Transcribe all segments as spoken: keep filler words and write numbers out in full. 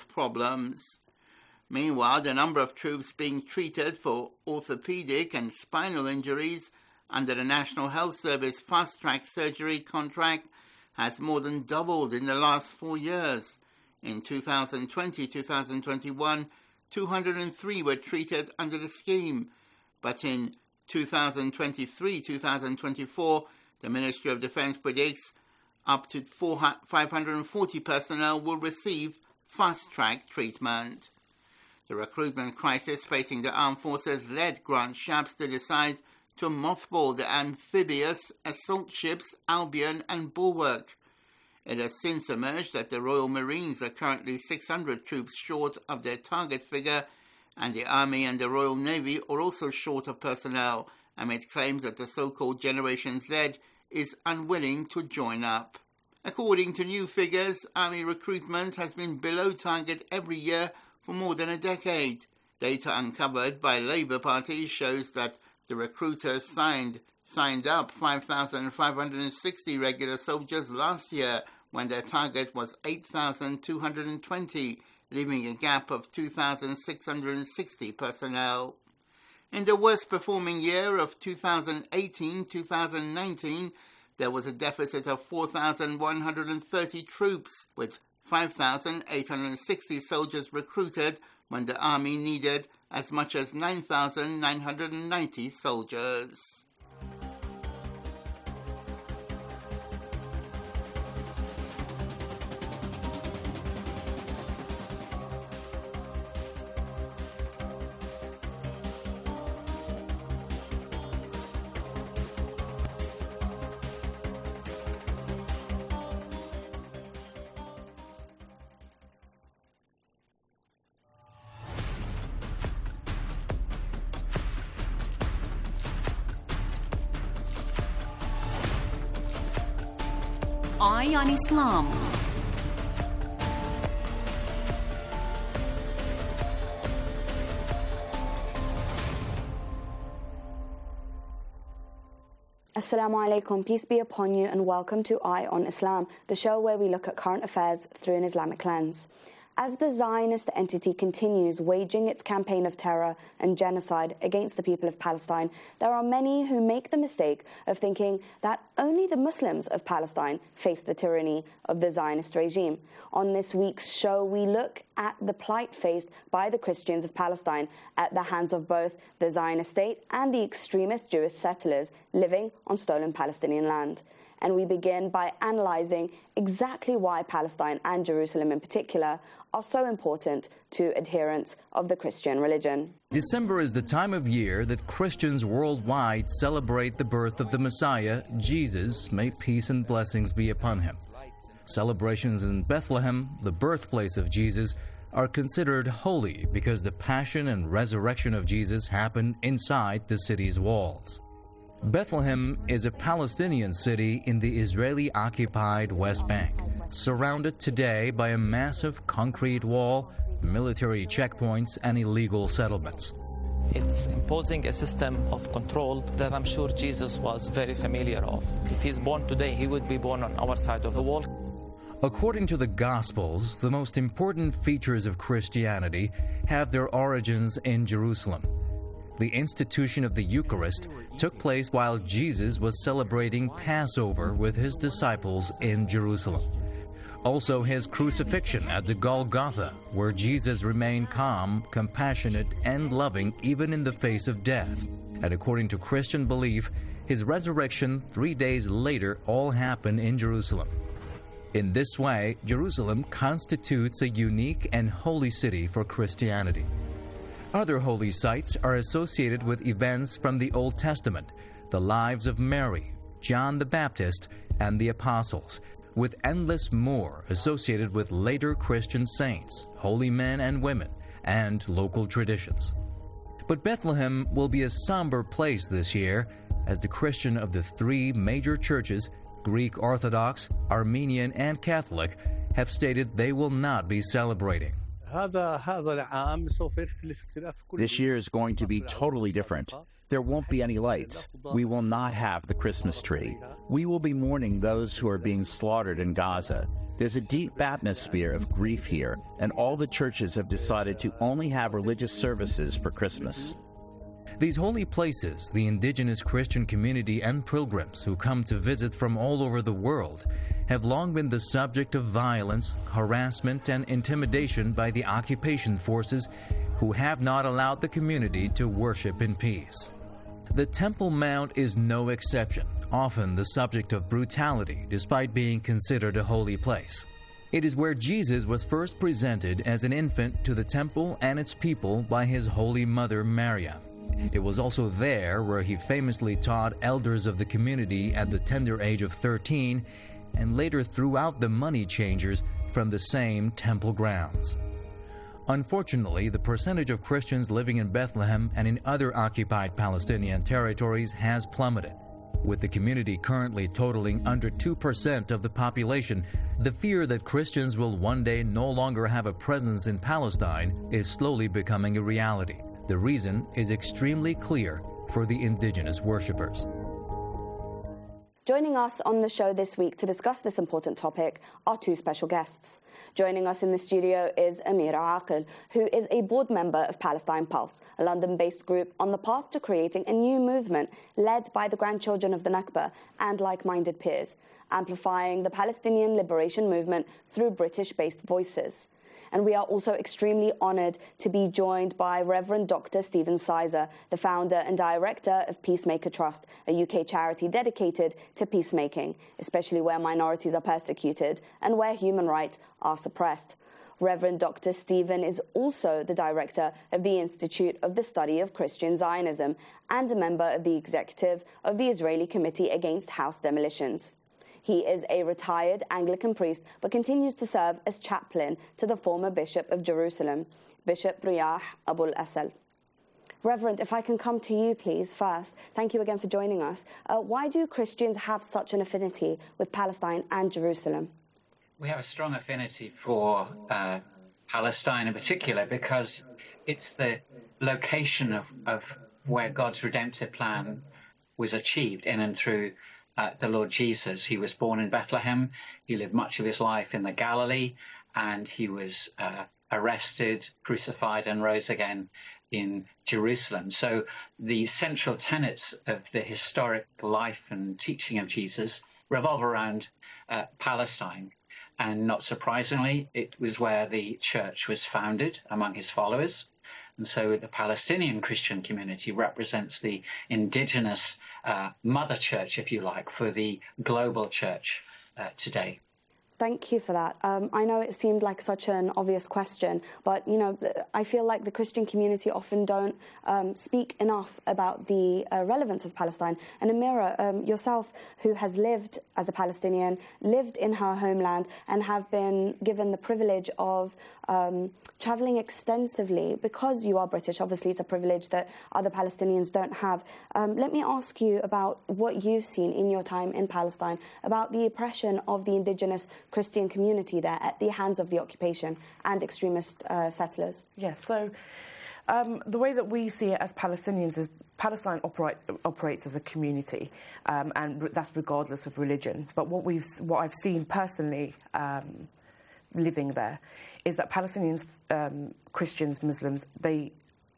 problems. Meanwhile, the number of troops being treated for orthopedic and spinal injuries under the National Health Service fast-track surgery contract has more than doubled in the last four years. In two thousand twenty to two thousand twenty-one, two hundred three were treated under the scheme, but in two thousand twenty-three to two thousand twenty-four, the Ministry of Defense predicts up to five hundred forty personnel will receive fast-track treatment. The recruitment crisis facing the armed forces led Grant Shapps to decide to mothball the amphibious assault ships Albion and Bulwark. It has since emerged that the Royal Marines are currently six hundred troops short of their target figure, and the Army and the Royal Navy are also short of personnel, amid claims that the so-called Generation Z is unwilling to join up. According to new figures, Army recruitment has been below target every year for more than a decade. Data uncovered by Labour Party shows that the recruiters signed signed up five thousand five hundred sixty regular soldiers last year, when their target was eight thousand two hundred twenty, leaving a gap of two thousand six hundred sixty personnel. In the worst-performing year of two thousand eighteen to two thousand nineteen, there was a deficit of four thousand one hundred thirty troops, with five thousand eight hundred sixty soldiers recruited when the Army needed as much as nine thousand nine hundred ninety soldiers. Eye on Islam. Assalamu alaikum, peace be upon you, and welcome to Eye on Islam, the show where we look at current affairs through an Islamic lens. As the Zionist entity continues waging its campaign of terror and genocide against the people of Palestine, there are many who make the mistake of thinking that only the Muslims of Palestine face the tyranny of the Zionist regime. On this week's show, we look at the plight faced by the Christians of Palestine at the hands of both the Zionist state and the extremist Jewish settlers living on stolen Palestinian land. And we begin by analysing exactly why Palestine, and Jerusalem in particular, are so important to adherents of the Christian religion. December is the time of year that Christians worldwide celebrate the birth of the Messiah, Jesus, may peace and blessings be upon him. Celebrations in Bethlehem, the birthplace of Jesus, are considered holy because the passion and resurrection of Jesus happened inside the city's walls. Bethlehem is a Palestinian city in the Israeli-occupied West Bank, surrounded today by a massive concrete wall, military checkpoints, and illegal settlements. It's imposing a system of control that I'm sure Jesus was very familiar of. If he's born today, he would be born on our side of the wall. According to the Gospels, the most important features of Christianity have their origins in Jerusalem. The institution of the Eucharist took place while Jesus was celebrating Passover with his disciples in Jerusalem. Also, his crucifixion at the Golgotha, where Jesus remained calm, compassionate, and loving even in the face of death. And according to Christian belief, his resurrection three days later all happened in Jerusalem. In this way, Jerusalem constitutes a unique and holy city for Christianity. Other holy sites are associated with events from the Old Testament, the lives of Mary, John the Baptist, and the Apostles, with endless more associated with later Christian saints, holy men and women, and local traditions. But Bethlehem will be a somber place this year, as the Christian of the three major churches, Greek Orthodox, Armenian, and Catholic, have stated they will not be celebrating. This year is going to be totally different. There won't be any lights. We will not have the Christmas tree. We will be mourning those who are being slaughtered in Gaza. There's a deep atmosphere of grief here, and all the churches have decided to only have religious services for Christmas. These holy places, the indigenous Christian community and pilgrims who come to visit from all over the world, have long been the subject of violence, harassment, and intimidation by the occupation forces who have not allowed the community to worship in peace. The Temple Mount is no exception, often the subject of brutality despite being considered a holy place. It is where Jesus was first presented as an infant to the temple and its people by his holy mother Maria. It was also there where he famously taught elders of the community at the tender age of thirteen and later threw out the money changers from the same temple grounds. Unfortunately, the percentage of Christians living in Bethlehem and in other occupied Palestinian territories has plummeted. With the community currently totaling under two percent of the population, the fear that Christians will one day no longer have a presence in Palestine is slowly becoming a reality. The reason is extremely clear for the indigenous worshippers. Joining us on the show this week to discuss this important topic are two special guests. Joining us in the studio is Amira Aqil, who is a board member of Palestine Pulse, a London-based group on the path to creating a new movement led by the grandchildren of the Nakba and like-minded peers, amplifying the Palestinian liberation movement through British-based voices. And we are also extremely honoured to be joined by Reverend Doctor Stephen Sizer, the founder and director of Peacemaker Trust, a U K charity dedicated to peacemaking, especially where minorities are persecuted and where human rights are suppressed. Reverend Doctor Stephen is also the director of the Institute of the Study of Christian Zionism and a member of the executive of the Israeli Committee Against House Demolitions. He is a retired Anglican priest, but continues to serve as chaplain to the former Bishop of Jerusalem, Bishop Riyah Abul Asal. Reverend, if I can come to you, please, first. Thank you again for joining us. Uh, why do Christians have such an affinity with Palestine and Jerusalem? We have a strong affinity for uh, Palestine in particular because it's the location of, of where God's redemptive plan was achieved in and through Uh, the Lord Jesus. He was born in Bethlehem. He lived much of his life in the Galilee, and he was uh, arrested, crucified, and rose again in Jerusalem. So the central tenets of the historic life and teaching of Jesus revolve around uh, Palestine. And not surprisingly, it was where the church was founded among his followers. And so the Palestinian Christian community represents the indigenous uh, mother church, if you like, for the global church uh, today. Thank you for that. Um, I know it seemed like such an obvious question, but, you know, I feel like the Christian community often don't um, speak enough about the uh, relevance of Palestine. And Amira, um, yourself, who has lived as a Palestinian, lived in her homeland, and have been given the privilege of um, travelling extensively, because you are British, obviously it's a privilege that other Palestinians don't have. Um, let me ask you about what you've seen in your time in Palestine, about the oppression of the indigenous Christian community there at the hands of the occupation and extremist uh, settlers. Yes, so um, the way that we see it as Palestinians is Palestine operate, operates as a community, um, and that's regardless of religion. But what we've, what I've seen personally um, living there is that Palestinians, um, Christians, Muslims, they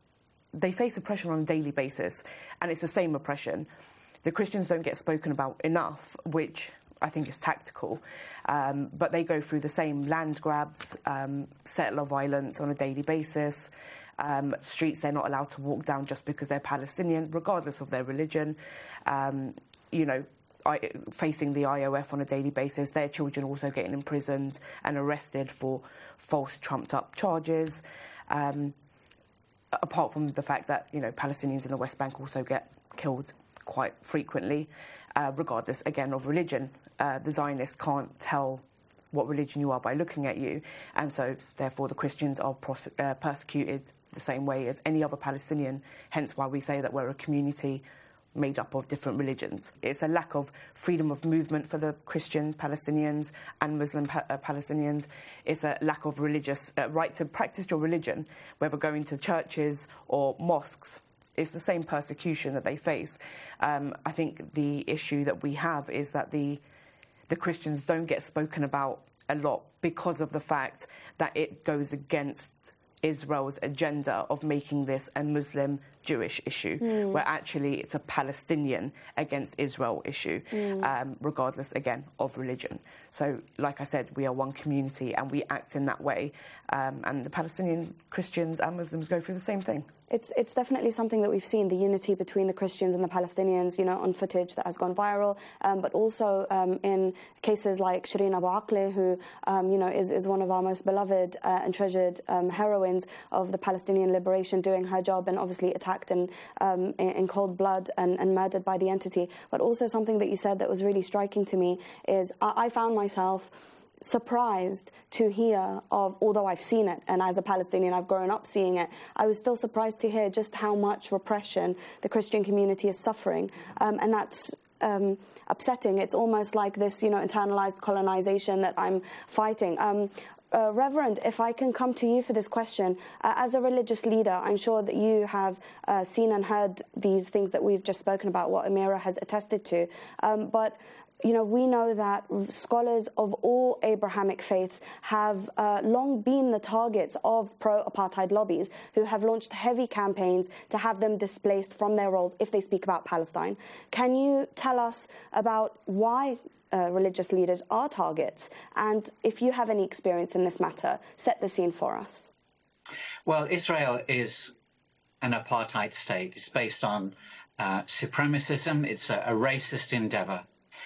they face oppression on a daily basis, and it's the same oppression. The Christians don't get spoken about enough, which I think is tactical, um, but they go through the same land grabs, um, settler violence on a daily basis, um, streets they're not allowed to walk down just because they're Palestinian, regardless of their religion, um, you know, I, facing the I O F on a daily basis, their children also getting imprisoned and arrested for false trumped-up charges, um, apart from the fact that, you know, Palestinians in the West Bank also get killed quite frequently, uh, regardless, again, of religion. Uh, the Zionists can't tell what religion you are by looking at you, and so, therefore, the Christians are pros- uh, persecuted the same way as any other Palestinian, hence why we say that we're a community made up of different religions. It's a lack of freedom of movement for the Christian Palestinians and Muslim pa- uh, Palestinians. It's a lack of religious uh, right to practice your religion, whether going to churches or mosques. it's the same persecution that they face. Um, I think the issue that we have is that the the Christians don't get spoken about a lot because of the fact that it goes against Israel's agenda of making this a Muslim-Jewish issue, mm. where actually it's a Palestinian against Israel issue, mm. um, regardless, again, of religion. So, like I said, we are one community and we act in that way. Um, and the Palestinian Christians and Muslims go through the same thing. It's it's definitely something that we've seen, the unity between the Christians and the Palestinians, you know, on footage that has gone viral, um, but also um, in cases like Shireen Abu Akleh, who, um, you know, is, is one of our most beloved uh, and treasured um, heroines of the Palestinian liberation, doing her job and obviously attacked in, um, in, in cold blood and, and murdered by the entity. But also something that you said that was really striking to me is I, I found myself surprised to hear of, although I've seen it, and as a Palestinian I've grown up seeing it, I was still surprised to hear just how much repression the Christian community is suffering, um, and that's um, upsetting. It's almost like this, you know, internalized colonization that I'm fighting. Um, uh, Reverend, if I can come to you for this question, uh, as a religious leader, I'm sure that you have uh, seen and heard these things that we've just spoken about, what Amira has attested to, um, but you know, we know that scholars of all Abrahamic faiths have uh, long been the targets of pro-apartheid lobbies who have launched heavy campaigns to have them displaced from their roles if they speak about Palestine. Can you tell us about why uh, religious leaders are targets? And if you have any experience in this matter, set the scene for us. Well, Israel is an apartheid state. It's based on uh, supremacism. It's a, a racist endeavor.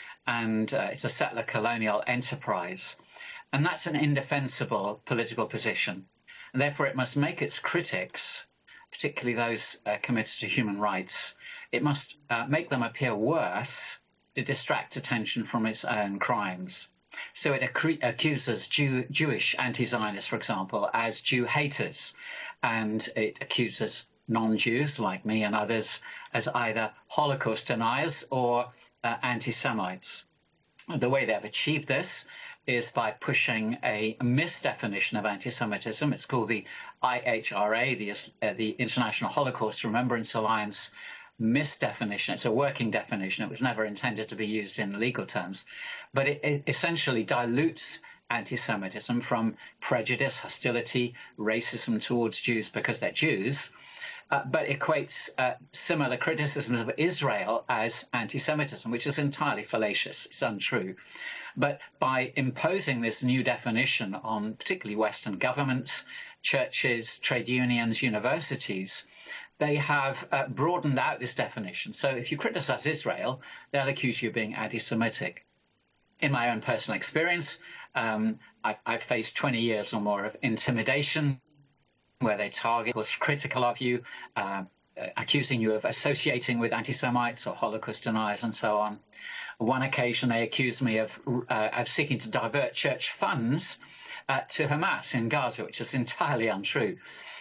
And uh, it's a settler colonial enterprise. And that's an indefensible political position. And therefore, it must make its critics, particularly those uh, committed to human rights, it must uh, make them appear worse to distract attention from its own crimes. So it ac- accuses Jew- Jewish anti-Zionists, for example, as Jew haters. And it accuses non-Jews like me and others as either Holocaust deniers or Uh, anti-Semites. The way they've achieved this is by pushing a misdefinition of anti-Semitism. It's called the I H R A, the, uh, the International Holocaust Remembrance Alliance misdefinition. It's a working definition. It was never intended to be used in legal terms. But it, it essentially dilutes anti-Semitism from prejudice, hostility, racism towards Jews because they're Jews, Uh, but equates uh, similar criticism of Israel as anti-Semitism, which is entirely fallacious. It's untrue. But by imposing this new definition on particularly Western governments, churches, trade unions, universities, they have uh, broadened out this definition. So if you criticize Israel, they'll accuse you of being anti-Semitic. In my own personal experience, um, I, I've faced twenty years or more of intimidation, where they target was critical of you, uh, accusing you of associating with anti-Semites or Holocaust deniers and so on. On one occasion, they accused me of, uh, of seeking to divert church funds uh, to Hamas in Gaza, which is entirely untrue.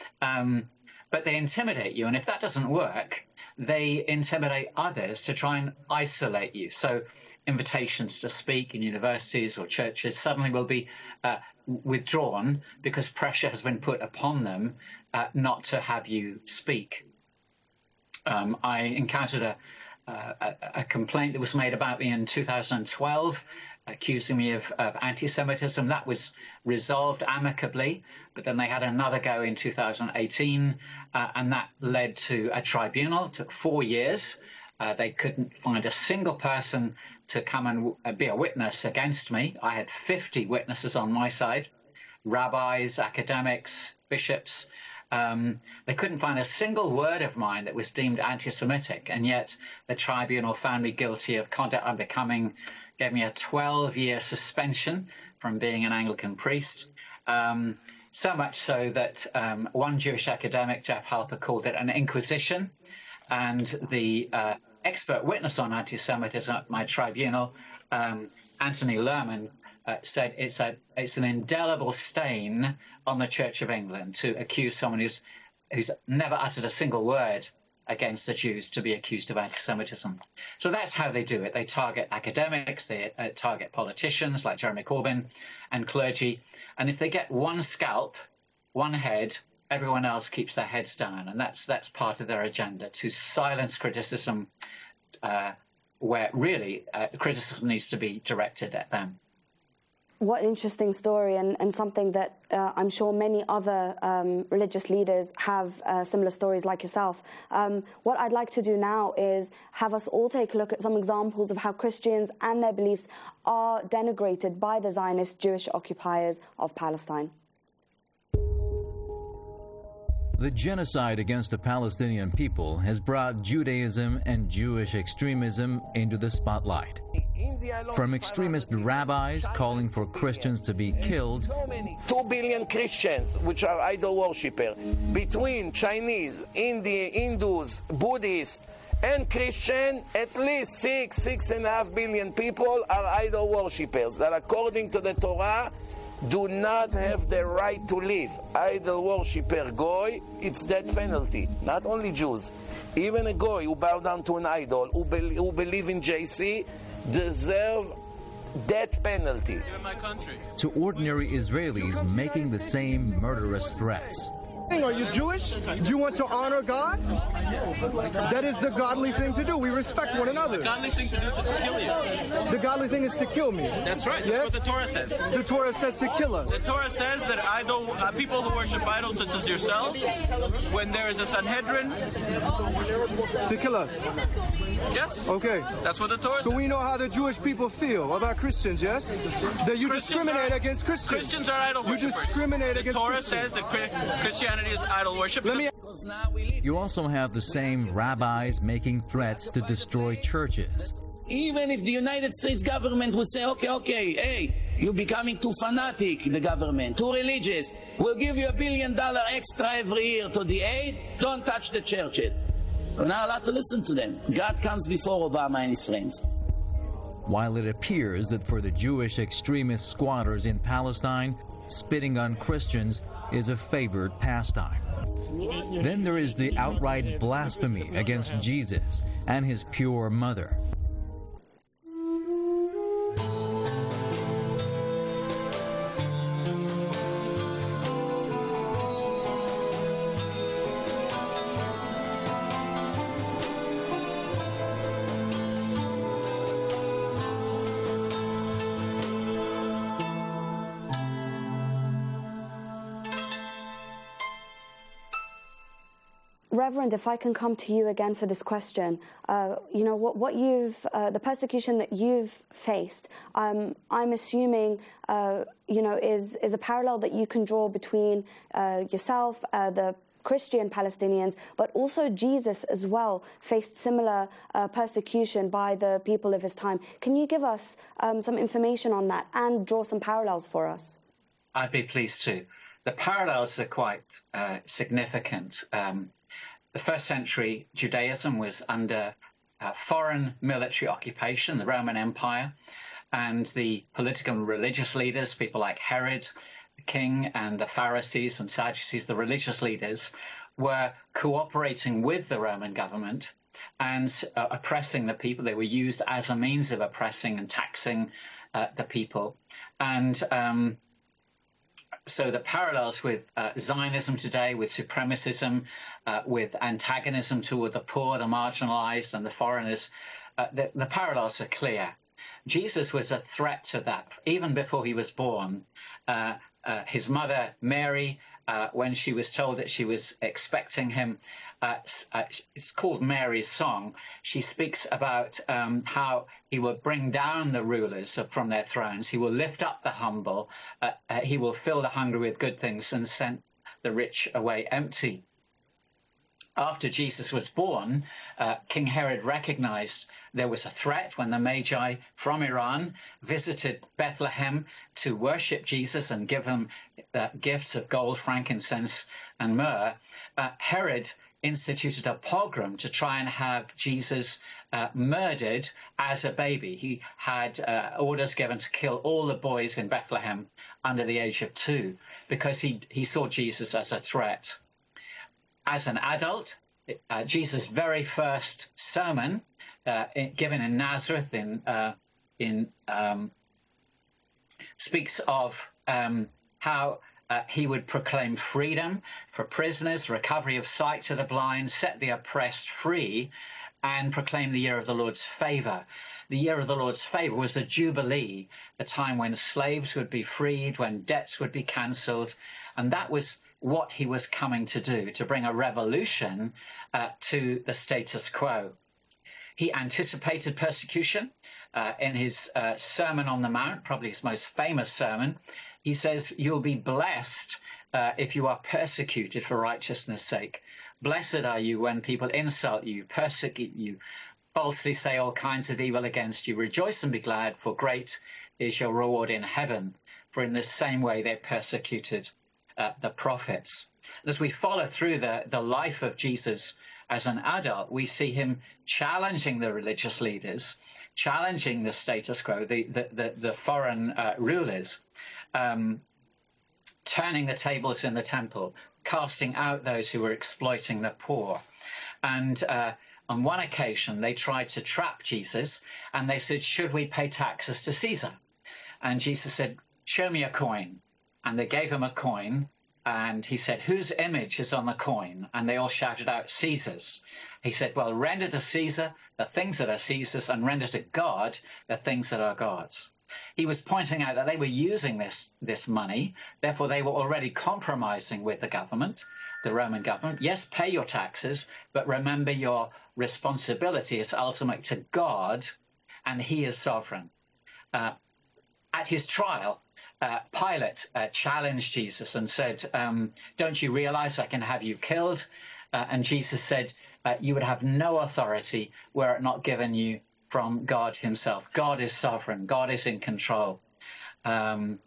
Um, but they intimidate you, and if that doesn't work, they intimidate others to try and isolate you. So invitations to speak in universities or churches suddenly will be uh, withdrawn because pressure has been put upon them uh, not to have you speak. Um, I encountered a, uh, a, a complaint that was made about me in two thousand twelve, accusing me of, of anti-Semitism. That was resolved amicably, but then they had another go in two thousand eighteen, uh, and that led to a tribunal. It took four years. Uh, they couldn't find a single person to come and w- be a witness against me. I had fifty witnesses on my side, rabbis, academics, bishops. Um, they couldn't find a single word of mine that was deemed anti-Semitic, and yet the tribunal found me guilty of conduct unbecoming, gave me a twelve-year suspension from being an Anglican priest, um, so much so that um, one Jewish academic, Jeff Halper, called it an inquisition, and the uh, expert witness on anti-Semitism at my tribunal, um, Anthony Lerman, uh, said it's a it's an indelible stain on the Church of England to accuse someone who's who's never uttered a single word against the Jews to be accused of anti-Semitism. So that's how they do it. They target academics, they uh, target politicians like Jeremy Corbyn and clergy. And if they get one scalp, one head, everyone else keeps their heads down, and that's that's part of their agenda, to silence criticism uh, where really uh, criticism needs to be directed at them. What an interesting story, and, and something that uh, I'm sure many other um, religious leaders have uh, similar stories like yourself. Um, what I'd like to do now is have us all take a look at some examples of how Christians and their beliefs are denigrated by the Zionist Jewish occupiers of Palestine. The genocide against the Palestinian people has brought Judaism and Jewish extremism into the spotlight. From extremist rabbis calling for Christians to be killed, so many, two billion Christians, which are idol worshippers, between Chinese, Indian, Hindus, Buddhists, and Christian, at least six, six and a half billion people are idol worshippers that, according to the Torah, do not have the right to live. Idol worshipper goy, it's death penalty. Not only Jews, even a goy who bow down to an idol, who, be, who believe in J C, deserve death penalty. In my country. To ordinary Israelis making the same murderous threats. Are you Jewish? Do you want to honor God? That is the godly thing to do. We respect one another. The godly thing to do is just to kill you. The godly thing is to kill me. That's right. That's yes? what the Torah says. The Torah says to kill us. The Torah says that idol, uh, people who worship idols such as yourself, when there is a Sanhedrin... To kill us. Yes. Okay. That's what the Torah so says. So we know how the Jewish people feel about Christians, yes? That you Christians discriminate are, against Christians. Christians are idol worshippers. You discriminate the against Torah Christians. The Torah says that Christianity is idol worship. Let me... You also have the same rabbis making threats to destroy churches. Even if the United States government would say, okay, okay, hey, you're becoming too fanatic, the government, too religious, we'll give you a billion dollar extra every year to the aid, don't touch the churches. We're not allowed to listen to them. God comes before Obama and his friends. While it appears that for the Jewish extremist squatters in Palestine, spitting on Christians is a favored pastime. Then there is the outright blasphemy against Jesus and his pure mother. Reverend, if I can come to you again for this question, uh, you know, what, what you've, uh, the persecution that you've faced, um, I'm assuming, uh, you know, is, is a parallel that you can draw between uh, yourself, uh, the Christian Palestinians, but also Jesus as well faced similar uh, persecution by the people of his time. Can you give us um, some information on that and draw some parallels for us? I'd be pleased to. The parallels are quite uh, significant. Um, The first century Judaism was under uh, foreign military occupation, the Roman Empire, and the political and religious leaders, people like Herod, the king, and the Pharisees and Sadducees, the religious leaders, were cooperating with the Roman government and uh, oppressing the people. They were used as a means of oppressing and taxing uh, the people. And um, So the parallels with uh, Zionism today, with supremacism, uh, with antagonism toward the poor, the marginalized, and the foreigners, uh, the, the parallels are clear. Jesus was a threat to that. Even before he was born, uh, uh, his mother, Mary, uh, when she was told that she was expecting him, uh, uh, it's called Mary's Song. She speaks about um, how he will bring down the rulers from their thrones. He will lift up the humble. Uh, uh, he will fill the hungry with good things and send the rich away empty. After Jesus was born, uh, King Herod recognized there was a threat when the Magi from Iran visited Bethlehem to worship Jesus and give him uh, gifts of gold, frankincense, and myrrh. Uh, Herod instituted a pogrom to try and have Jesus uh, murdered as a baby. He had uh, orders given to kill all the boys in Bethlehem under the age of two because he, he saw Jesus as a threat. As an adult, uh, Jesus' very first sermon, uh, in, given in Nazareth, in uh, in um, speaks of um, how Uh, he would proclaim freedom for prisoners, recovery of sight to the blind, set the oppressed free, and proclaim the year of the Lord's favour. The year of the Lord's favour was the Jubilee, the time when slaves would be freed, when debts would be cancelled, and that was what he was coming to do, to bring a revolution uh, to the status quo. He anticipated persecution. Uh, in his uh, Sermon on the Mount, probably his most famous sermon, he says, you'll be blessed uh, if you are persecuted for righteousness' sake. Blessed are you when people insult you, persecute you, falsely say all kinds of evil against you. Rejoice and be glad, for great is your reward in heaven. For in the same way they persecuted uh, the prophets. As we follow through the, the life of Jesus as an adult, we see him challenging the religious leaders, challenging the status quo, the, the, the, the foreign uh, rulers, um, turning the tables in the temple, casting out those who were exploiting the poor. And uh, on one occasion, they tried to trap Jesus, and they said, should we pay taxes to Caesar? And Jesus said, show me a coin. And they gave him a coin, and he said, whose image is on the coin? And they all shouted out, Caesar's. He said, well, render to Caesar the things that are Caesar's, and render to God the things that are God's. He was pointing out that they were using this, this money, therefore they were already compromising with the government, the Roman government. Yes, pay your taxes, but remember your responsibility is ultimate to God, and he is sovereign. Uh, at his trial, uh, Pilate uh, challenged Jesus and said, um, don't you realize I can have you killed? Uh, and Jesus said, uh, you would have no authority were it not given you from God himself. God is sovereign. God is in control. Um,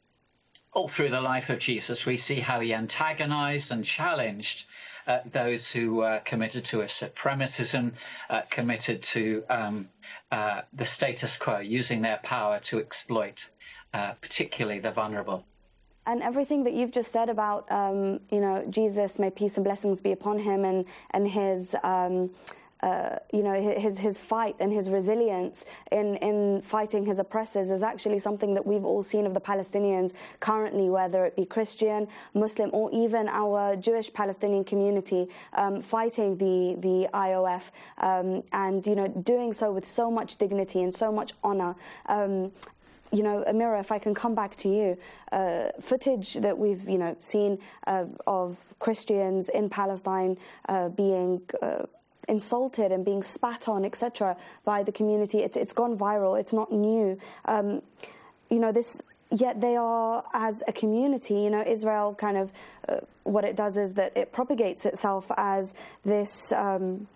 all through the life of Jesus, we see how he antagonized and challenged uh, those who uh, committed to a supremacism, uh, committed to um, uh, the status quo, using their power to exploit, uh, particularly the vulnerable. And everything that you've just said about, um, you know, Jesus, may peace and blessings be upon him, and and his. Um, Uh, you know, his his fight and his resilience in, in fighting his oppressors is actually something that we've all seen of the Palestinians currently, whether it be Christian, Muslim, or even our Jewish Palestinian community um, fighting the, the I O F um, and, you know, doing so with so much dignity and so much honor. Um, You know, Amira, if I can come back to you, uh, footage that we've, you know, seen uh, of Christians in Palestine uh, being uh, insulted and being spat on, et cetera, by the community. It's, it's gone viral. It's not new. Um, you know, this. Yet they are, as a community, you know, Israel kind of uh, what it does is that it propagates itself as this. Um,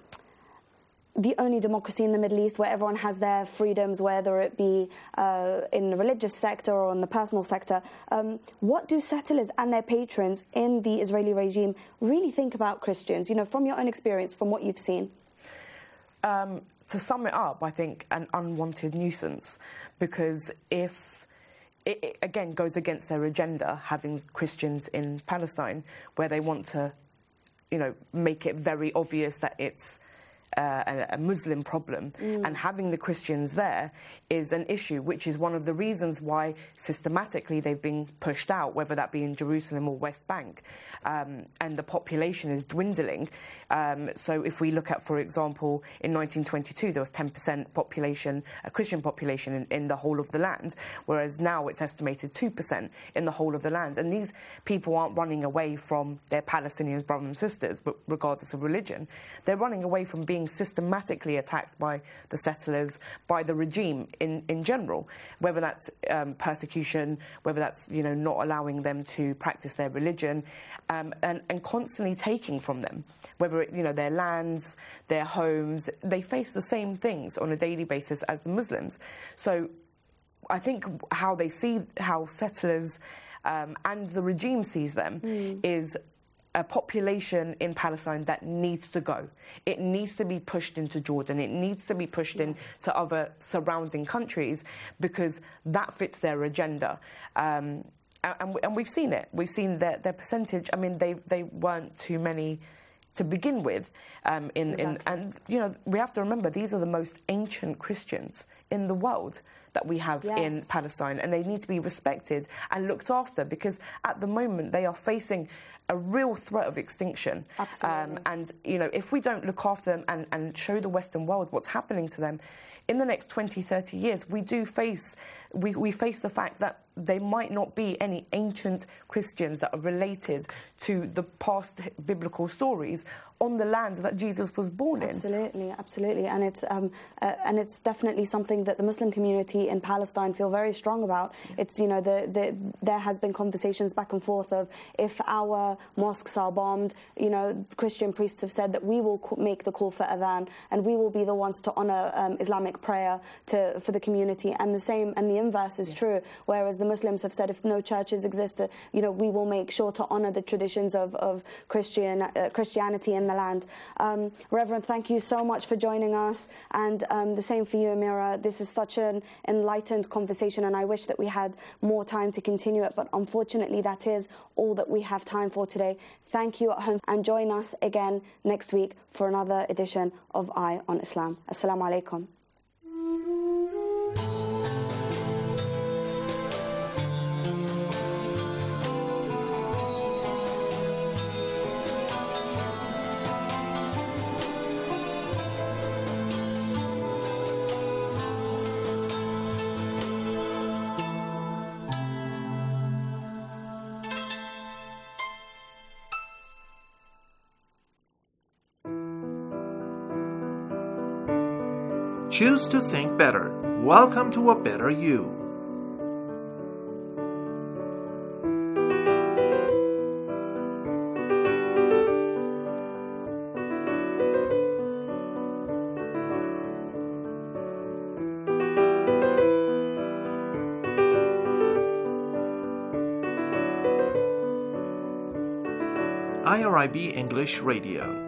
the only democracy in the Middle East where everyone has their freedoms, whether it be uh, in the religious sector or in the personal sector. Um, what do settlers and their patrons in the Israeli regime really think about Christians, you know, from your own experience, from what you've seen? Um, to sum it up, I think an unwanted nuisance, because if it, it again goes against their agenda, having Christians in Palestine, where they want to, you know, make it very obvious that it's Uh, a, a Muslim problem, mm. and having the Christians there is an issue, which is one of the reasons why systematically they've been pushed out, whether that be in Jerusalem or West Bank, um, and the population is dwindling. Um, so if we look at, for example, in nineteen twenty-two, there was ten percent population, a Christian population in, in the whole of the land, whereas now it's estimated two percent in the whole of the land. And these people aren't running away from their Palestinian brothers and sisters, but regardless of religion, they're running away from being systematically attacked by the settlers, by the regime in, in general, whether that's um, persecution, whether that's, you know, not allowing them to practice their religion, um, and, and constantly taking from them, whether it, you know, their lands, their homes. They face the same things on a daily basis as the Muslims. So I think how they see, how settlers um, and the regime sees them mm. is a population in Palestine that needs to go. It needs to be pushed into Jordan. It needs to be pushed yes. into other surrounding countries, because that fits their agenda. Um, and, and we've seen it. We've seen their, their percentage. I mean, they they weren't too many to begin with. Um, in, exactly. in, and, you know, we have to remember, these are the most ancient Christians in the world that we have yes. in Palestine, and they need to be respected and looked after, because at the moment they are facing a real threat of extinction. Absolutely. Um, and, you know, if we don't look after them and, and show the Western world what's happening to them, in the next twenty, thirty years, we do face, we, we face the fact that there might not be any ancient Christians that are related to the past biblical stories on the land that Jesus was born in. Absolutely, absolutely, and it's um, uh, and it's definitely something that the Muslim community in Palestine feel very strong about. It's, you know, the, the there has been conversations back and forth of, if our mosques are bombed, you know, Christian priests have said that we will make the call for adhan, and we will be the ones to honour um, Islamic prayer to for the community, and the same and the inverse is yes. true. Whereas the Muslims have said, if no churches exist, uh, you know, we will make sure to honour the traditions of of Christian uh, Christianity in the land. Um, Reverend, thank you so much for joining us, and um, the same for you, Amira. This is such an enlightened conversation, and I wish that we had more time to continue it, but unfortunately that is all that we have time for today. Thank you at home, and join us again next week for another edition of Eye on Islam. Assalamu alaikum. Choose to think better. Welcome to a better you. I R I B English Radio.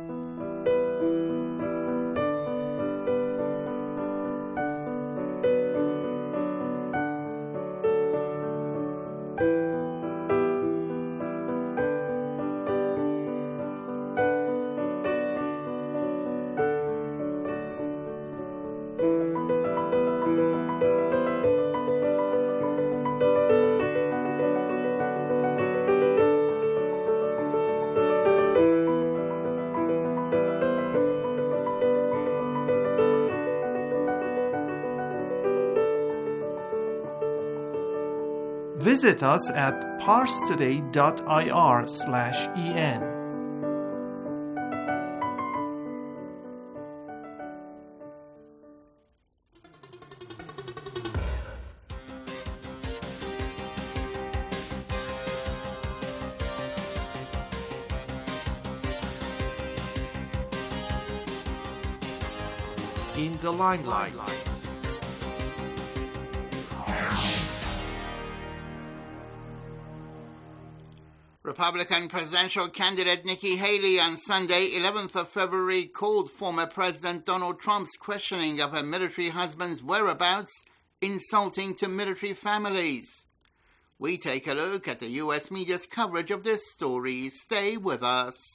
Visit us at parstoday.ir slash en. In the limelight. Republican presidential candidate Nikki Haley on Sunday, eleventh of February, called former President Donald Trump's questioning of her military husband's whereabouts insulting to military families. We take a look at the U S media's coverage of this story. Stay with us.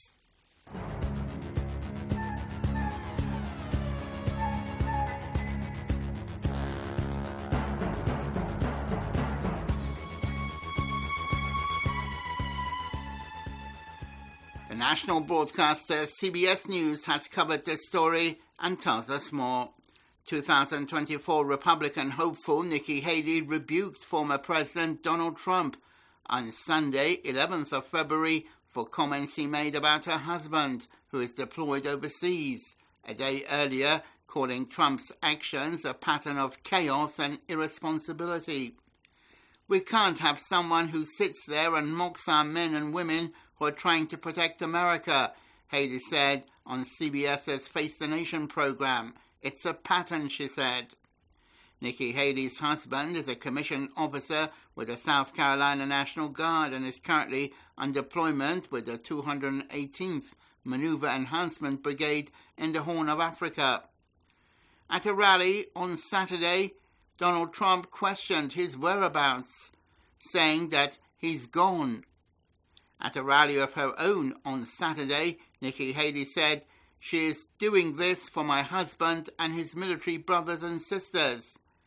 The national broadcaster C B S News has covered this story and tells us more. twenty twenty-four Republican hopeful Nikki Haley rebuked former President Donald Trump on Sunday, eleventh of February, for comments he made about her husband, who is deployed overseas, a day earlier calling Trump's actions a pattern of chaos and irresponsibility. We can't have someone who sits there and mocks our men and women who are trying to protect America, Haley said on CBS's Face the Nation program. It's a pattern, she said. Nikki Haley's husband is a commissioned officer with the South Carolina National Guard and is currently on deployment with the two hundred eighteenth Maneuver Enhancement Brigade in the Horn of Africa. At a rally on Saturday, Donald Trump questioned his whereabouts, saying that he's gone. At a rally of her own on Saturday, Nikki Haley said, "She is doing this for my husband and his military brothers and sisters.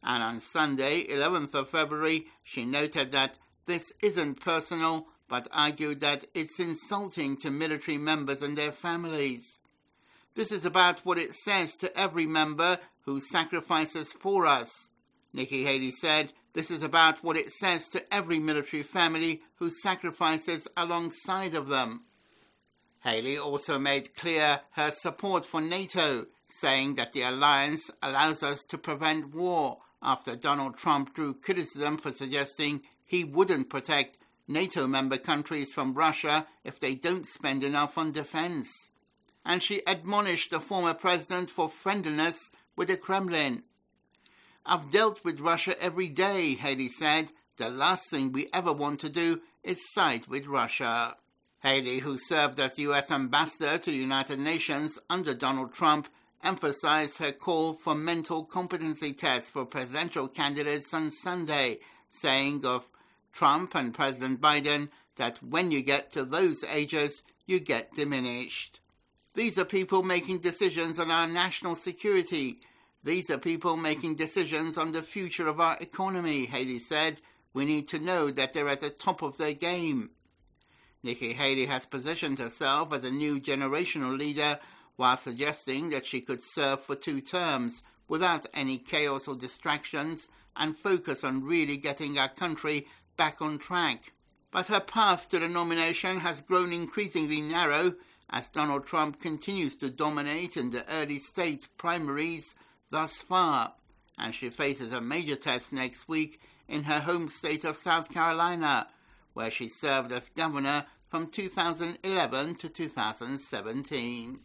And on Sunday, eleventh of February, she noted that this isn't personal, but argued that it's insulting to military members and their families. This is about what it says to every member who sacrifices for us. Nikki Haley said, this is about what it says to every military family who sacrifices alongside of them. Haley also made clear her support for NATO, saying that the alliance allows us to prevent war, after Donald Trump drew criticism for suggesting he wouldn't protect NATO member countries from Russia if they don't spend enough on defense. And she admonished the former president for friendliness with the Kremlin. I've dealt with Russia every day, Haley said. The last thing we ever want to do is side with Russia. Haley, who served as U S ambassador to the United Nations under Donald Trump, emphasized her call for mental competency tests for presidential candidates on Sunday, saying of Trump and President Biden that when you get to those ages, you get diminished. These are people making decisions on our national security. These are people making decisions on the future of our economy, Haley said. We need to know that they're at the top of their game. Nikki Haley has positioned herself as a new generational leader while suggesting that she could serve for two terms without any chaos or distractions and focus on really getting our country back on track. But her path to the nomination has grown increasingly narrow as Donald Trump continues to dominate in the early state primaries thus far, and she faces a major test next week in her home state of South Carolina, where she served as governor from two thousand eleven to two thousand seventeen.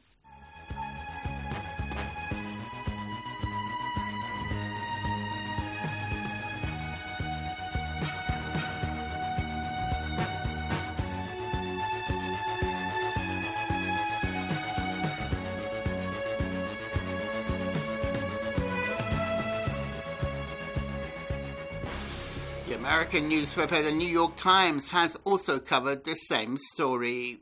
The American newspaper The New York Times has also covered the same story.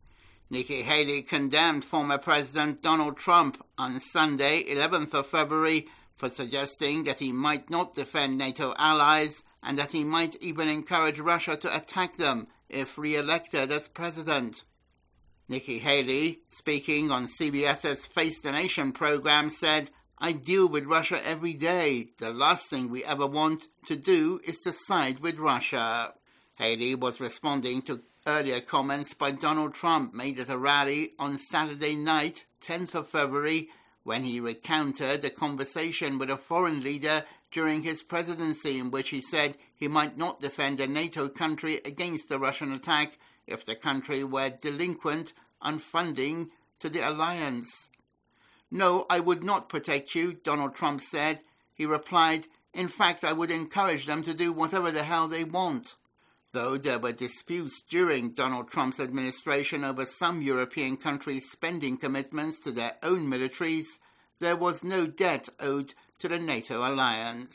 Nikki Haley condemned former President Donald Trump on Sunday, eleventh of February, for suggesting that he might not defend NATO allies and that he might even encourage Russia to attack them if re-elected as president. Nikki Haley, speaking on CBS's Face the Nation program, said, I deal with Russia every day. The last thing we ever want to do is to side with Russia. Haley was responding to earlier comments by Donald Trump made at a rally on Saturday night, tenth of February, when he recounted a conversation with a foreign leader during his presidency in which he said he might not defend a NATO country against the Russian attack if the country were delinquent on funding to the alliance. No, I would not protect you, Donald Trump said. He replied, in fact, I would encourage them to do whatever the hell they want. Though there were disputes during Donald Trump's administration over some European countries' spending commitments to their own militaries, there was no debt owed to the NATO alliance.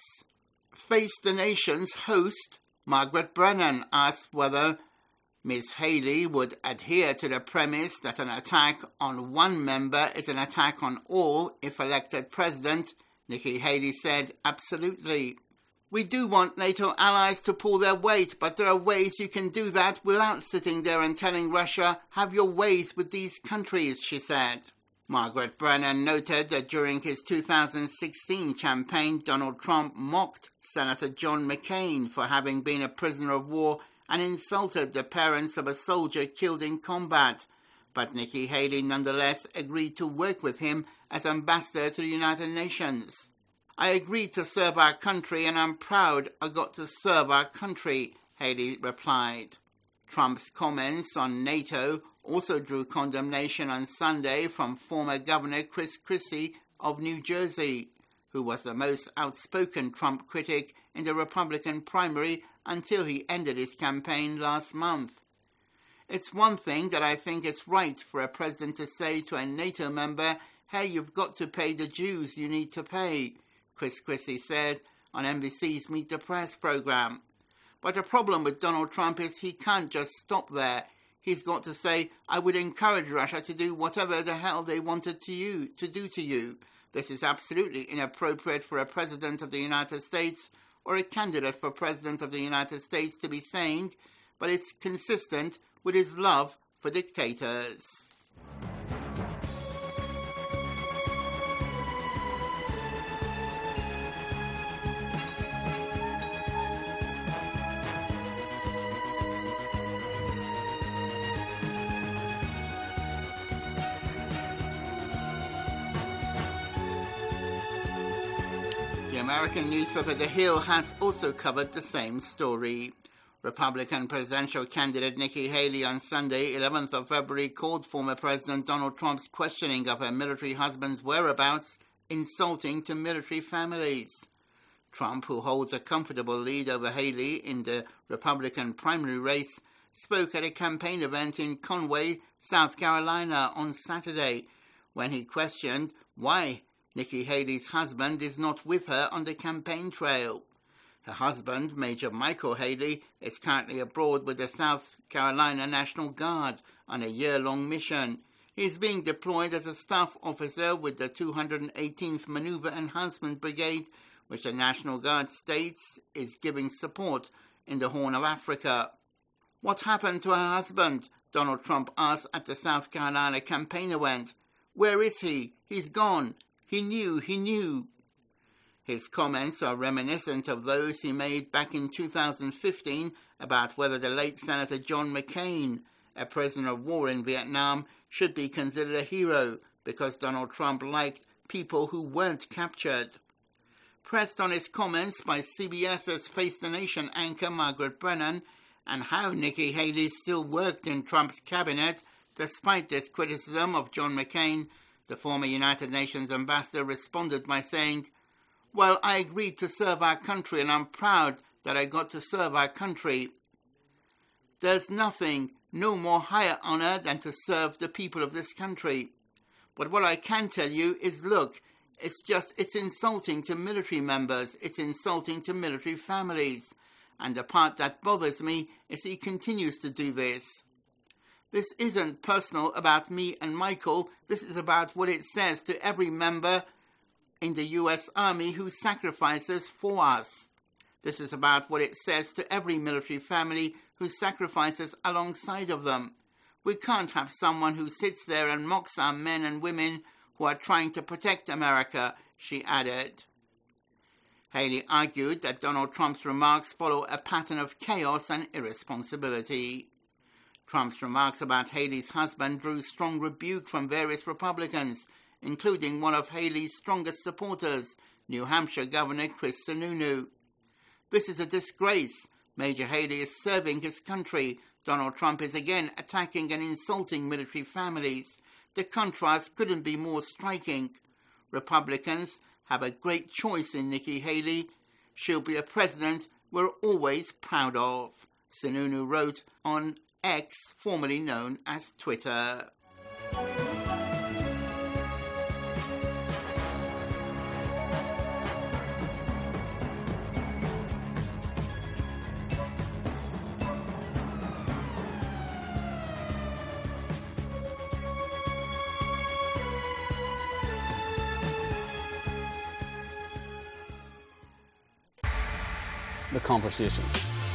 Face the Nation's host, Margaret Brennan, asked whether Miz Haley would adhere to the premise that an attack on one member is an attack on all if elected president. Nikki Haley said, absolutely. We do want NATO allies to pull their weight, but there are ways you can do that without sitting there and telling Russia, have your ways with these countries, she said. Margaret Brennan noted that during his two thousand sixteen campaign, Donald Trump mocked Senator John McCain for having been a prisoner of war and insulted the parents of a soldier killed in combat. But Nikki Haley nonetheless agreed to work with him as ambassador to the United Nations. I agreed to serve our country and I'm proud I got to serve our country, Haley replied. Trump's comments on NATO also drew condemnation on Sunday from former Governor Chris Christie of New Jersey, who was the most outspoken Trump critic in the Republican primary until he ended his campaign last month. It's one thing that I think it's right for a president to say to a NATO member, hey, you've got to pay the dues you need to pay, Chris Christie said on N B C's Meet the Press program. But the problem with Donald Trump is he can't just stop there. He's got to say, I would encourage Russia to do whatever the hell they wanted to you to do to you. This is absolutely inappropriate for a President of the United States or a candidate for President of the United States to be saying, but it's consistent with his love for dictators. The American newspaper The Hill has also covered the same story. Republican presidential candidate Nikki Haley on Sunday, eleventh of February, called former President Donald Trump's questioning of her military husband's whereabouts insulting to military families. Trump, who holds a comfortable lead over Haley in the Republican primary race, spoke at a campaign event in Conway, South Carolina on Saturday, when he questioned why Nikki Haley's husband is not with her on the campaign trail. Her husband, Major Michael Haley, is currently abroad with the South Carolina National Guard on a year-long mission. He is being deployed as a staff officer with the two hundred eighteenth Maneuver Enhancement Brigade, which the National Guard states is giving support in the Horn of Africa. What happened to her husband? Donald Trump asked at the South Carolina campaign event. Where is he? He's gone. He knew, he knew. His comments are reminiscent of those he made back in two thousand fifteen about whether the late Senator John McCain, a prisoner of war in Vietnam, should be considered a hero because Donald Trump liked people who weren't captured. Pressed on his comments by CBS's Face the Nation anchor Margaret Brennan and how Nikki Haley still worked in Trump's cabinet despite this criticism of John McCain, the former United Nations ambassador responded by saying, "Well, I agreed to serve our country and I'm proud that I got to serve our country. There's nothing, no more higher honor than to serve the people of this country. But what I can tell you is, look, it's just, it's insulting to military members, it's insulting to military families. And the part that bothers me is he continues to do this. This isn't personal about me and Michael. This is about what it says to every member in the U S Army who sacrifices for us. This is about what it says to every military family who sacrifices alongside of them. We can't have someone who sits there and mocks our men and women who are trying to protect America," she added. Haley argued that Donald Trump's remarks follow a pattern of chaos and irresponsibility. Trump's remarks about Haley's husband drew strong rebuke from various Republicans, including one of Haley's strongest supporters, New Hampshire Governor Chris Sununu. "This is a disgrace. Major Haley is serving his country. Donald Trump is again attacking and insulting military families. The contrast couldn't be more striking. Republicans have a great choice in Nikki Haley. She'll be a president we're always proud of," Sununu wrote on X, formerly known as Twitter. The Conversation.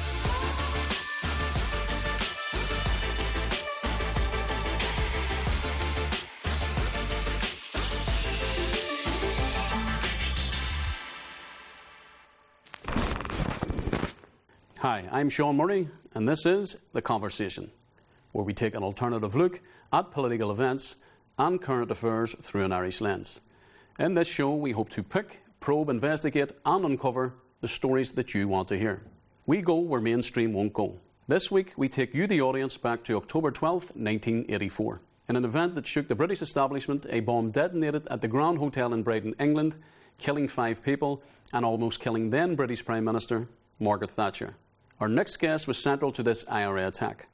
Hi, I'm Sean Murray, and this is The Conversation, where we take an alternative look at political events and current affairs through an Irish lens. In this show, we hope to pick, probe, investigate, and uncover the stories that you want to hear. We go where mainstream won't go. This week, we take you, the audience, back to October twelfth, nineteen eighty-four. In an event that shook the British establishment, a bomb detonated at the Grand Hotel in Brighton, England, killing five people and almost killing then British Prime Minister Margaret Thatcher. Our next guest was central to this I R A attack.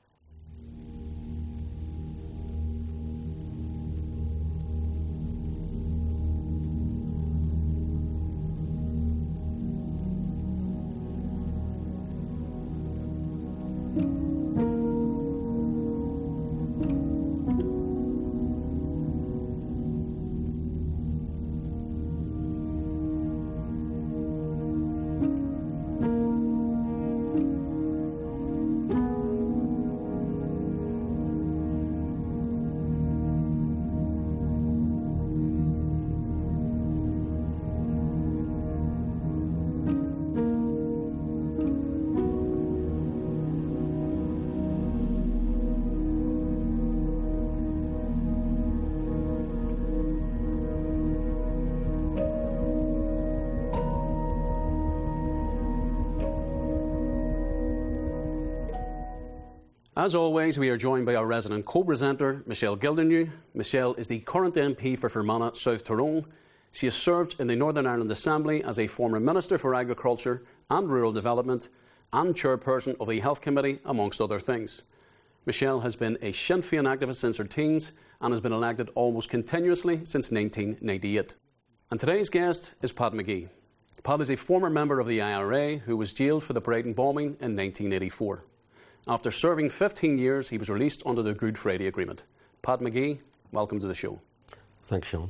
As always, we are joined by our resident co-presenter, Michelle Gildernew. Michelle is the current M P for Fermanagh, South Tyrone. She has served in the Northern Ireland Assembly as a former Minister for Agriculture and Rural Development and chairperson of the Health Committee, amongst other things. Michelle has been a Sinn Féin activist since her teens and has been elected almost continuously since nineteen ninety-eight. And today's guest is Pat McGee. Pat is a former member of the I R A who was jailed for the Brighton bombing in nineteen eighty-four. After serving fifteen years, he was released under the Good Friday Agreement. Pat McGee, welcome to the show. Thanks, Sean.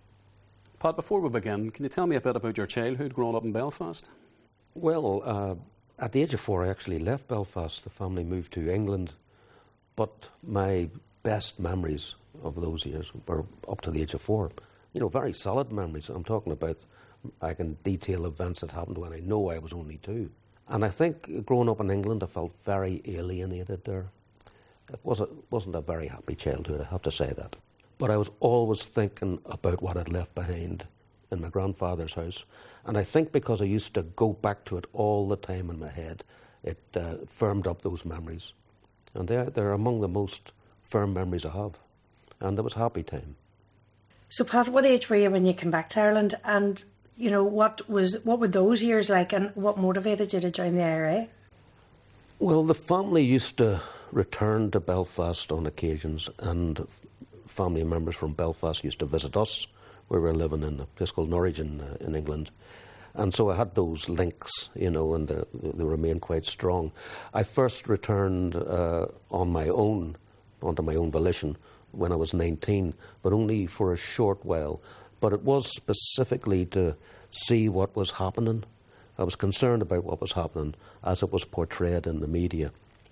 Pat, before we begin, can you tell me a bit about your childhood growing up in Belfast? Well, uh, at the age of four, I actually left Belfast. The family moved to England. But my best memories of those years were up to the age of four. You know, very solid memories. I'm talking about, I can detail events that happened when I know I was only two. And I think growing up in England, I felt very alienated there. It wasn't, wasn't a very happy childhood, I have to say that. But I was always thinking about what I'd left behind in my grandfather's house. And I think because I used to go back to it all the time in my head, it uh, firmed up those memories. And they're, they're among the most firm memories I have. And it was a happy time. So, Pat, what age were you when you came back to Ireland? And, you know, what was what were those years like, and what motivated you to join the I R A? Well, the family used to return to Belfast on occasions, and family members from Belfast used to visit us, where we were living in a place called Norwich in, uh, in England. And so I had those links, you know, and they, they remain quite strong. I first returned uh, on my own, onto my own volition, when I was nineteen, but only for a short while. But it was specifically to see what was happening. I was concerned about what was happening as it was portrayed in the media.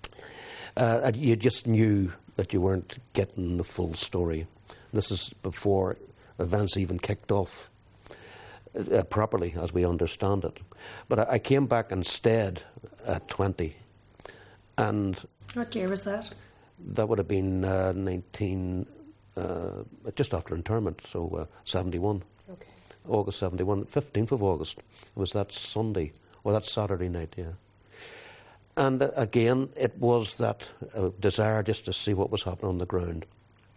Uh, you just knew that you weren't getting the full story. This is before events even kicked off uh, properly, as we understand it. But I, I came back and stayed at twenty. And what year was that? That would have been uh, nineteen, uh, just after internment, so uh, seventy-one. Okay. August seventy-one, fifteenth of August. It was that Sunday, or that Saturday night, yeah. And uh, again, it was that uh, desire just to see what was happening on the ground.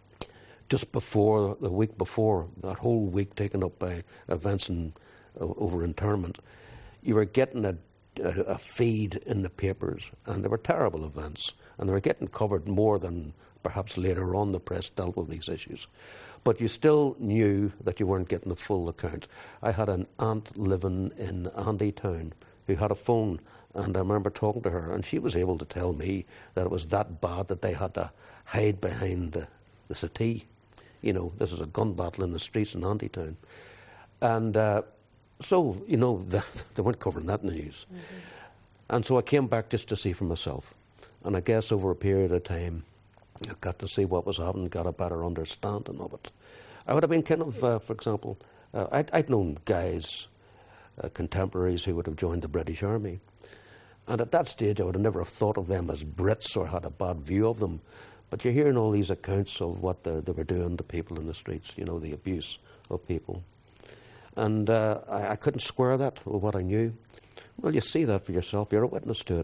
Just before, the week before, that whole week taken up by events and, uh, over internment, you were getting a, a, a feed in the papers, and they were terrible events, and they were getting covered more than perhaps later on the press dealt with these issues. But you still knew that you weren't getting the full account. I had an aunt living in Andytown who had a phone, and I remember talking to her, and she was able to tell me that it was that bad that they had to hide behind the, the settee. You know, this was a gun battle in the streets in Andytown. And uh, so, you know, the, they weren't covering that in the news. Mm-hmm. And so I came back just to see for myself. And I guess over a period of time, I got to see what was happening, got a better understanding of it. I would have been kind of, uh, for example, uh, I'd, I'd known guys, uh, contemporaries who would have joined the British Army. And at that stage, I would have never have thought of them as Brits or had a bad view of them. But you're hearing all these accounts of what they, they were doing to people in the streets, you know, the abuse of people. And uh, I, I couldn't square that with what I knew. Well, you see that for yourself. You're a witness to it.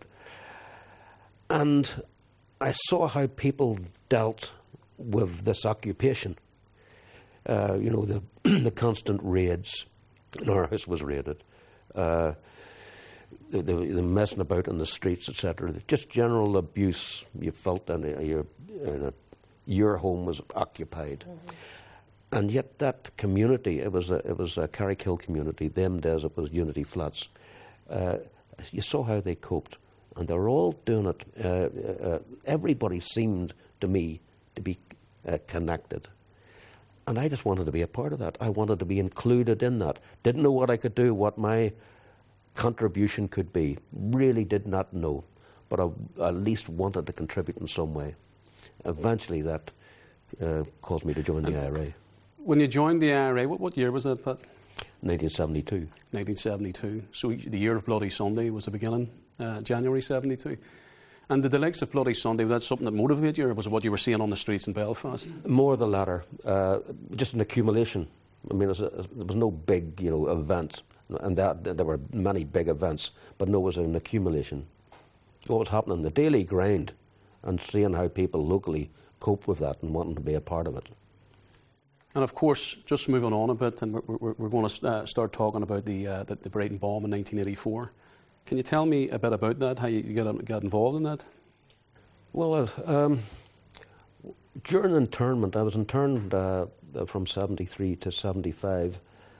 And I saw how people dealt with this occupation. Uh, you know, the the constant raids. And our house was raided. Uh, the, the, the messing about in the streets, et cetera. Just general abuse you felt, and your, uh, your home was occupied. Mm-hmm. And yet that community, it was a, it was a Carrickhill community. Them days it was Unity Flats. Uh, you saw how they coped. And they were all doing it. Uh, uh, everybody seemed to me to be uh, connected. And I just wanted to be a part of that. I wanted to be included in that. Didn't know what I could do, what my contribution could be. Really did not know. But I at least wanted to contribute in some way. Eventually that uh, caused me to join the I R A. When you joined the I R A, what, what year was that, Pat? nineteen seventy-two. nineteen seventy-two. So the year of Bloody Sunday was the beginning, uh, January seventy-two. And did the likes of Bloody Sunday, was that something that motivated you, or was it what you were seeing on the streets in Belfast? More the latter. Uh, just an accumulation. I mean, it was a, there was no big, you know, event. And that, there were many big events, but no, it was an accumulation. What was happening, the daily grind, and seeing how people locally cope with that and wanting to be a part of it. And of course, just moving on a bit, and we're, we're, we're going to uh, start talking about the, uh, the the Brighton bomb in nineteen eighty-four. Can you tell me a bit about that, how you got, got involved in that? Well, uh, um, during internment, I was interned uh, from seventy-three to seventy-five.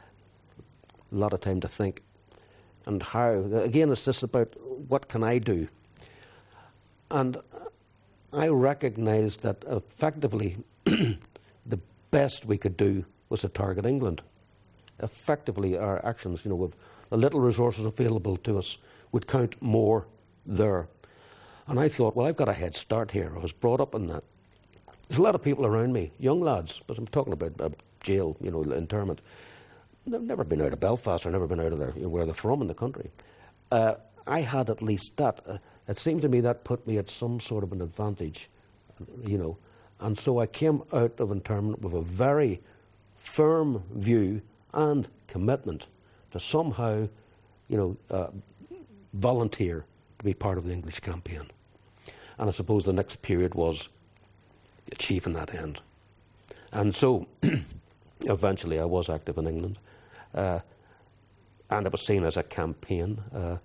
A lot of time to think. And how, again, it's just about what can I do? And I recognised that effectively the best we could do was to target England. Effectively, our actions, you know, with the little resources available to us, would count more there. And I thought, well, I've got a head start here. I was brought up in that. There's a lot of people around me, young lads, but I'm talking about uh, jail, you know, internment. They've never been out of Belfast or never been out of their, you know, where they're from in the country. Uh, I had at least that. Uh, it seemed to me that put me at some sort of an advantage, you know. And so I came out of internment with a very firm view and commitment to somehow, you know, uh, volunteer to be part of the English campaign. And I suppose the next period was achieving that end. And so eventually I was active in England. Uh, and it was seen as a campaign. Uh,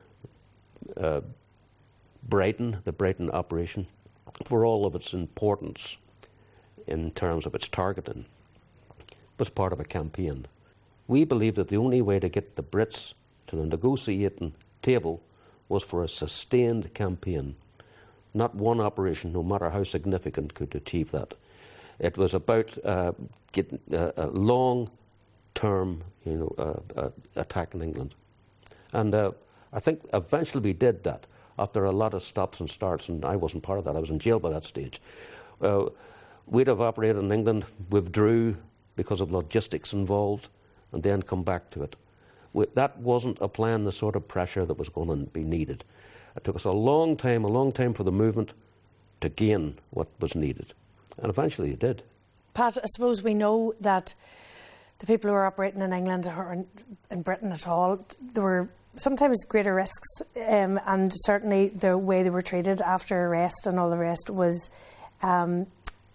uh, Brighton, the Brighton operation, for all of its importance in terms of its targeting, was part of a campaign. We believed that the only way to get the Brits to the negotiating table was for a sustained campaign. Not one operation, no matter how significant, could achieve that. It was about uh, getting uh, a long-term, you know, uh, uh, attack in England. And uh, I think eventually we did that after a lot of stops and starts, and I wasn't part of that. I was in jail by that stage. Uh, we'd have operated in England, withdrew because of logistics involved, and then come back to it. We, that wasn't applying the sort of pressure that was going to be needed. It took us a long time, a long time for the movement to gain what was needed. And eventually it did. Pat, I suppose we know that the people who are operating in England or in, in Britain at all, there were sometimes greater risks, um, and certainly the way they were treated after arrest and all the rest was um,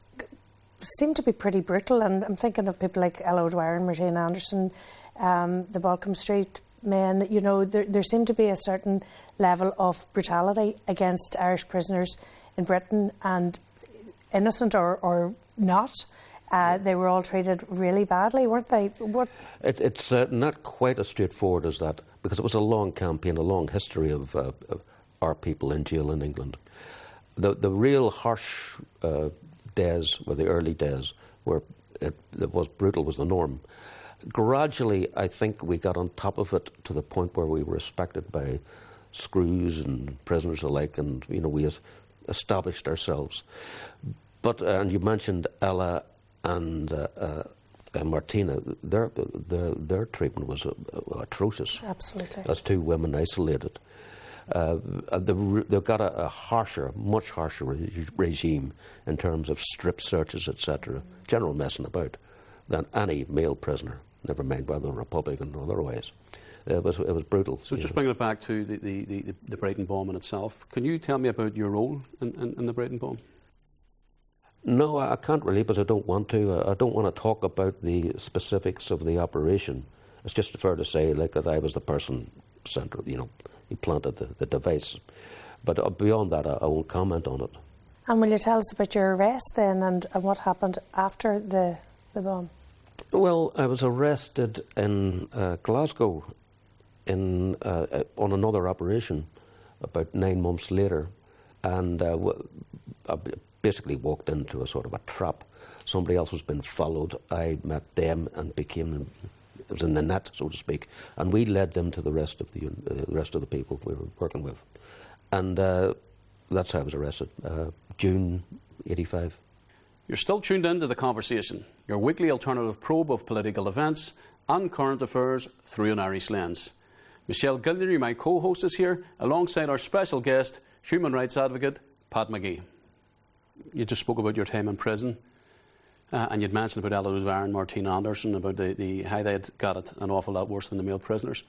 seemed to be pretty brutal. And I'm thinking of people like Ella O'Dwyer and Martina Anderson, um, the Balcombe Street men. You know, there, there seemed to be a certain level of brutality against Irish prisoners in Britain, and innocent or, or not, uh, they were all treated really badly, weren't they? What? It, it's uh, not quite as straightforward as that, because it was a long campaign, a long history of, uh, of our people in jail in England. The the real harsh uh, days were the early days, where it, it was brutal was the norm. Gradually, I think we got on top of it to the point where we were respected by screws and prisoners alike, and you know we established ourselves. But uh, and you mentioned Ella and uh, uh, and Martina. Their their their treatment was uh, atrocious. Absolutely, as two women isolated. Uh, the, they've got a, a harsher, much harsher re- regime in terms of strip searches, et cetera. General messing about than any male prisoner. Never mind whether Republican or otherwise. It was it was brutal. So just know. bringing it back to the, the, the, the Brighton bomb in itself, can you tell me about your role in, in, in the Brighton bomb? No, I can't really, because I don't want to. I don't want to talk about the specifics of the operation. It's just fair to say, like, that I was the person central, you know, he planted the, the device. But uh, beyond that, I, I won't comment on it. And will you tell us about your arrest then, and, and what happened after the, the bomb? Well, I was arrested in uh, Glasgow in uh, on another operation about nine months later, and uh, I basically walked into a sort of a trap. Somebody else was being followed. I met them and became, it was in the net, so to speak, and we led them to the rest of the uh, rest of the people we were working with, and uh, that's how I was arrested, uh, June eighty-five. You're still tuned in to The Conversation, your weekly alternative probe of political events and current affairs through an Irish lens. Michelle Gildery, my co-host, is here, alongside our special guest, human rights advocate Pat McGee. You just spoke about your time in prison, uh, and you'd mentioned about Ella O'Dwyer and Martina Anderson, about the, the, how they had got it an awful lot worse than the male prisoners.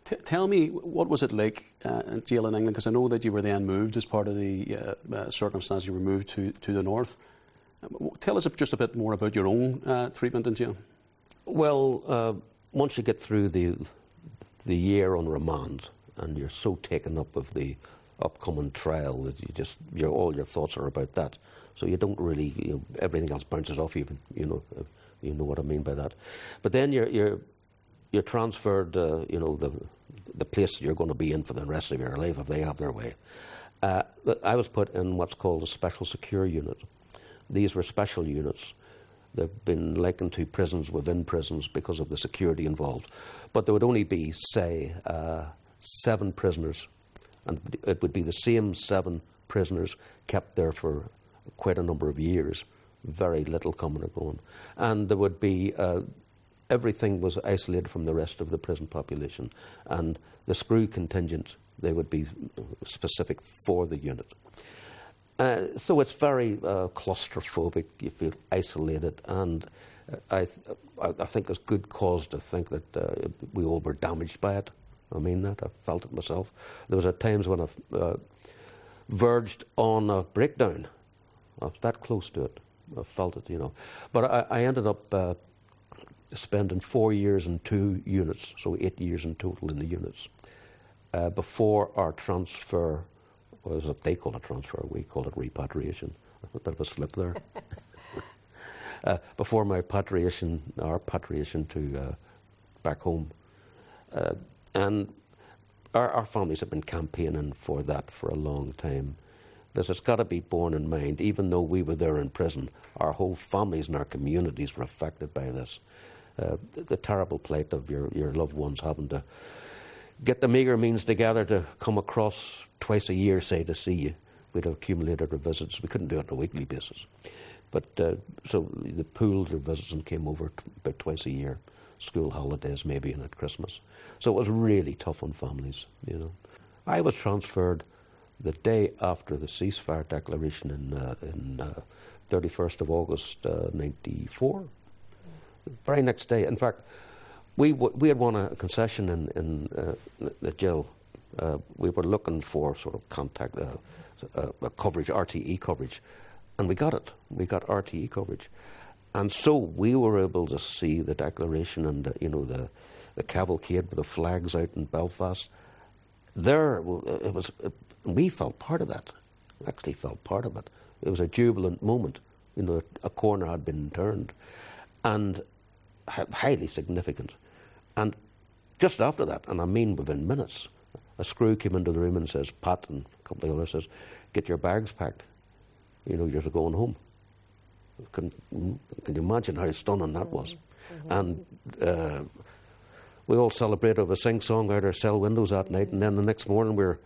T- tell me, what was it like uh, at jail in England? Because I know that you were then moved as part of the uh, uh, circumstance. You were moved to, to the north. Um, tell us just a bit more about your own uh, treatment in jail. Well, uh, once you get through the the year on remand, and you're so taken up with the upcoming trial that you just your all your thoughts are about that. So you don't really, you know, everything else bounces off you. You know, uh, you know what I mean by that. But then you're you're you're transferred. Uh, you know the the place you're going to be in for the rest of your life if they have their way. Uh, I was put in what's called a special secure unit. These were special units. They've been likened to prisons within prisons because of the security involved. But there would only be, say, uh, seven prisoners, and it would be the same seven prisoners kept there for quite a number of years, very little coming or going. And there would be, uh, everything was isolated from the rest of the prison population. And the screw contingent, they would be specific for the unit. Uh, so it's very uh, claustrophobic. You feel isolated, and uh, I, th- I think there's good cause to think that uh, we all were damaged by it. I mean that. I felt it myself. There was at times when I uh, verged on a breakdown. I was that close to it. I felt it, you know. But I, I ended up uh, spending four years in two units, so eight years in total in the units, uh, before our transfer. Was what they call a transfer, we call it repatriation. A bit of a slip there. uh, before my patriation, our patriation to uh, back home. Uh, and our, our families have been campaigning for that for a long time. This has got to be borne in mind. Even though we were there in prison, our whole families and our communities were affected by this. Uh, the, the terrible plight of your, your loved ones having to get the meagre means together to come across twice a year, say, to see you. We'd have accumulated our visits. We couldn't do it on a weekly basis. But uh, so the pooled our visits and came over t- about twice a year, school holidays maybe, and at Christmas. So it was really tough on families, you know. I was transferred the day after the ceasefire declaration in uh, in uh, thirty-first of August uh, ninety-four. The very next day. In fact, we w- we had won a concession in, in uh, the jail. Uh, we were looking for sort of contact, uh, uh, uh, coverage, R T E coverage, and we got it. We got R T E coverage, and so we were able to see the declaration and the, you know the the cavalcade with the flags out in Belfast. There, it was. It, we felt part of that. Actually, felt part of it. It was a jubilant moment. You know, a corner had been turned, and highly significant. And just after that, and I mean within minutes, a screw came into the room and says, Pat and a couple of others says, get your bags packed. You know, you're going home. Can, can you imagine how stunning that was? Mm-hmm. And uh, we all celebrated with a sing-song out our cell windows that night, and then the next morning we were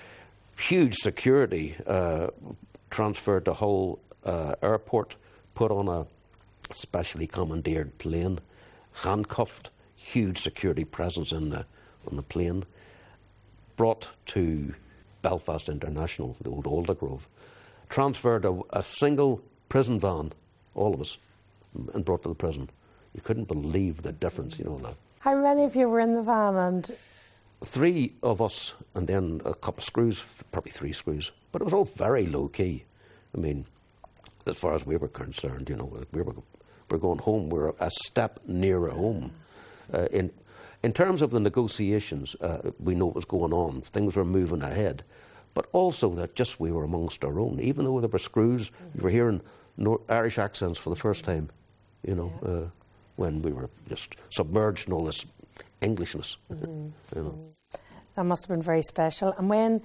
huge security uh, transferred to Hull uh, airport, put on a specially commandeered plane, handcuffed, huge security presence in the on the plane, brought to Belfast International, the old Aldergrove, transferred a, a single prison van, all of us, and brought to the prison. You couldn't believe the difference, you know. That. How many of you were in the van? And three of us, and then a couple of screws, probably three screws. But it was all very low key. I mean, as far as we were concerned, you know, we were we were going home. We were a step nearer home. Uh, in in terms of the negotiations, uh, we know what was going on. Things were moving ahead, but also that just we were amongst our own. Even though there were screws, mm-hmm. you were hearing Nor- Irish accents for the first time. You know, yeah. uh, when we were just submerged in all this Englishness. Mm-hmm. You know, that must have been very special. And when,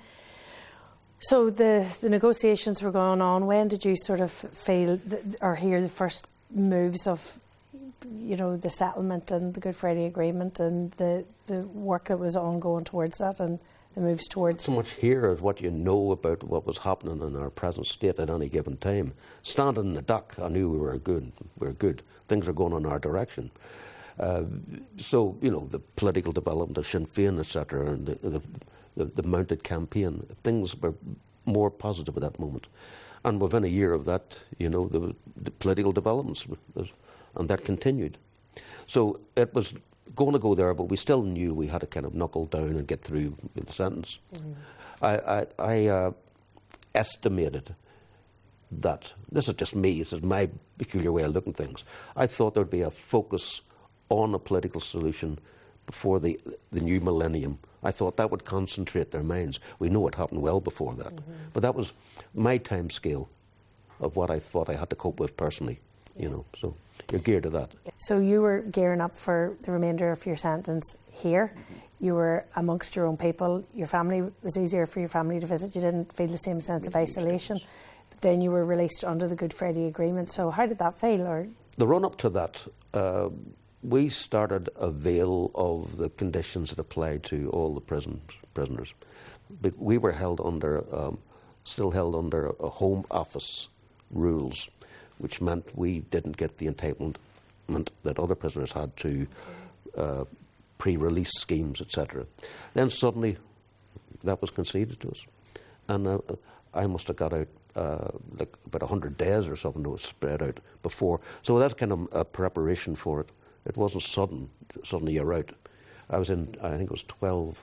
so the the negotiations were going on. When did you sort of feel th- or hear the first moves of, you know, the settlement and the Good Friday Agreement and the, the work that was ongoing towards that and the moves towards... So much here is what you know about what was happening in our present state at any given time. Standing in the dock, I knew we were good. We were good. Things are going in our direction. Uh, so, you know, the political development of Sinn Féin, et cetera, and the, the, the, the mounted campaign, things were more positive at that moment. And within a year of that, you know, the, the political developments was... and that continued. So it was going to go there, but we still knew we had to kind of knuckle down and get through with the sentence. Mm. I, I, I uh, estimated that, this is just me, this is my peculiar way of looking at things, I thought there would be a focus on a political solution before the the new millennium. I thought that would concentrate their minds. We know it happened well before that. Mm-hmm. But that was my time scale of what I thought I had to cope with personally, you know, so you're geared to that. So you were gearing up for the remainder of your sentence here. You were amongst your own people. Your family, it was easier for your family to visit. You didn't feel the same sense of isolation. But then you were released under the Good Friday Agreement. So how did that feel? Or the run-up to that, uh, we started a veil of the conditions that applied to all the prisons, prisoners. But we were held under, um, still held under a Home Office rules, which meant we didn't get the entitlement that other prisoners had to uh, pre-release schemes, et cetera. Then suddenly that was conceded to us. And uh, I must have got out uh, like about one hundred days or something that was spread out before. So that's kind of a preparation for it. It wasn't sudden, suddenly you're out. I was in, I think it was twelve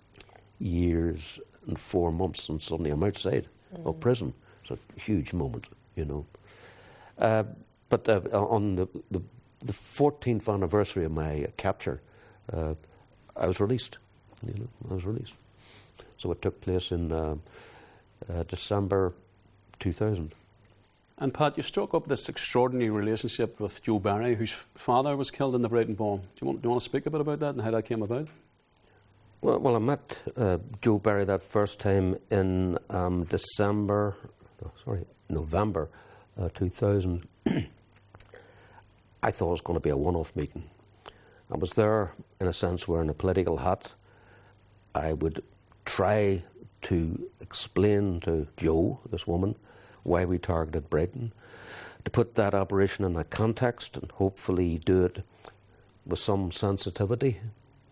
years and four months, and suddenly I'm outside mm. of prison. It's a huge moment, you know. Uh, but uh, on the, the the fourteenth anniversary of my capture, uh, I was released. You know, I was released. So it took place in uh, uh, December two thousand. And Pat, you struck up this extraordinary relationship with Joe Barry, whose father was killed in the Brighton bomb. Do you want, do you want to speak a bit about that and how that came about? Well, well I met uh, Joe Barry that first time in um, December, oh, sorry, November uh, two thousand. I thought it was going to be a one-off meeting. I was there, in a sense, wearing a political hat. I would try to explain to Joe, this woman, why we targeted Brighton, to put that operation in a context and hopefully do it with some sensitivity.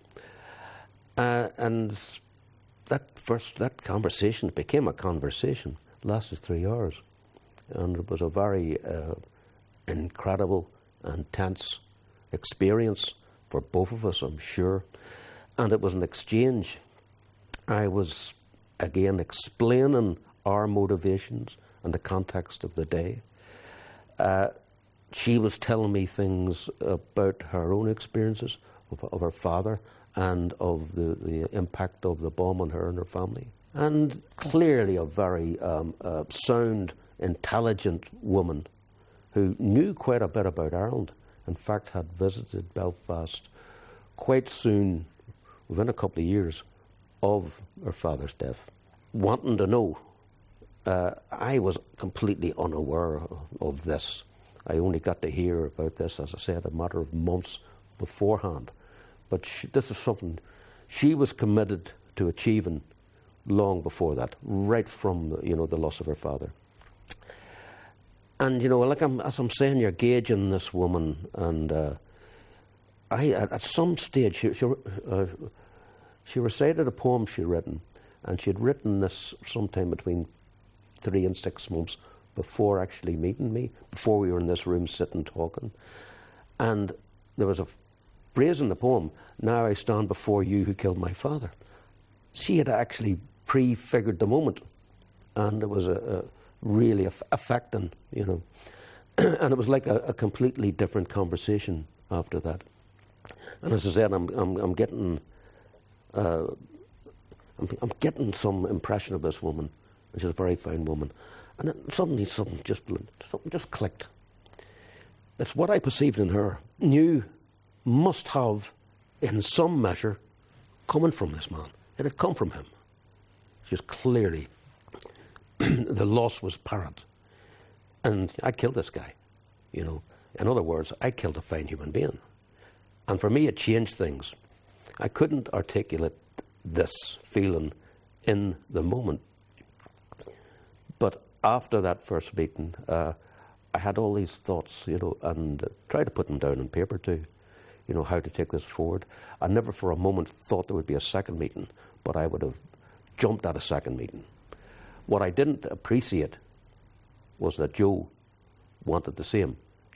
Uh, and that first, that conversation became a conversation, lasted three hours. And it was a very uh, incredible and tense experience for both of us, I'm sure. And it was an exchange. I was, again, explaining our motivations and the context of the day. Uh, she was telling me things about her own experiences of, of her father and of the, the impact of the bomb on her and her family. And clearly a very um, uh, sound, intelligent woman who knew quite a bit about Ireland. In fact, had visited Belfast quite soon, within a couple of years, of her father's death, wanting to know. Uh, I was completely unaware of this. I only got to hear about this, as I said, a matter of months beforehand. But she, this is something she was committed to achieving long before that, right from, you know, the loss of her father. And, you know, like I'm, as I'm saying, you're gauging this woman, and uh, I, at, at some stage, she, she, uh, she recited a poem she'd written, and she'd written this sometime between three and six months before actually meeting me, before we were in this room sitting talking. And there was a phrase in the poem, "Now I stand before you who killed my father." She had actually prefigured the moment, and it was a, a really aff- affecting, you know. And it was like a, a completely different conversation after that. And as I said, I'm I'm, I'm getting uh, I'm, I'm getting some impression of this woman. She's a very fine woman. And then suddenly something just, something just clicked. That's what I perceived in her. Knew must have, in some measure, coming from this man. It had come from him. She was clearly, the loss was apparent. And I killed this guy, you know. In other words, I killed a fine human being. And for me, it changed things. I couldn't articulate this feeling in the moment. But after that first meeting, uh, I had all these thoughts, you know, and uh, tried to put them down on paper too, you know, how to take this forward. I never for a moment thought there would be a second meeting, but I would have jumped at a second meeting. What I didn't appreciate was that Joe wanted the same.